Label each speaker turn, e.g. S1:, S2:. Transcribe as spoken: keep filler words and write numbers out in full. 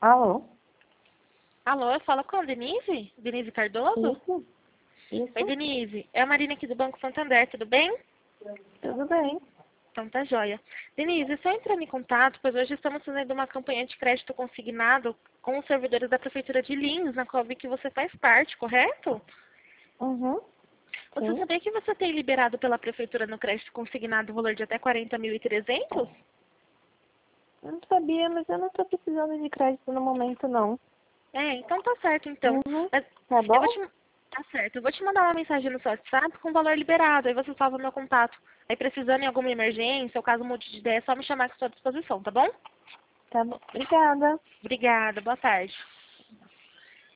S1: Alô?
S2: Alô, eu falo com a Denise? Denise Cardoso?
S1: Isso? Isso?
S2: Oi, Denise. É a Marina aqui do Banco Santander, tudo bem?
S1: Tudo bem.
S2: Então tá joia. Denise, só entrando em contato, pois hoje estamos fazendo uma campanha de crédito consignado com os servidores da Prefeitura de Lins, na qual vi que você faz parte, correto?
S1: Uhum.
S2: Você
S1: Sim.
S2: sabia que você tem liberado pela Prefeitura no crédito consignado o valor de até quarenta mil e trezentos?
S1: Eu não sabia, mas eu não tô precisando de crédito no momento, não.
S2: É, então tá certo, então.
S1: Uhum.
S2: Mas
S1: Tá
S2: eu
S1: bom?
S2: vou te... Tá certo. Eu vou te mandar uma mensagem no seu WhatsApp com o valor liberado. Aí você salva meu contato. Aí precisando em alguma emergência ou caso mude de ideia, é só me chamar que estou à disposição, tá bom?
S1: Tá bom. Obrigada.
S2: Obrigada. Boa tarde.